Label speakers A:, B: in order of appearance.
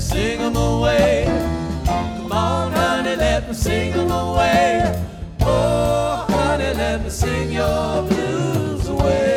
A: sing 'em away. Come on, honey, let me sing 'em away. Oh, honey, let me sing your blues away.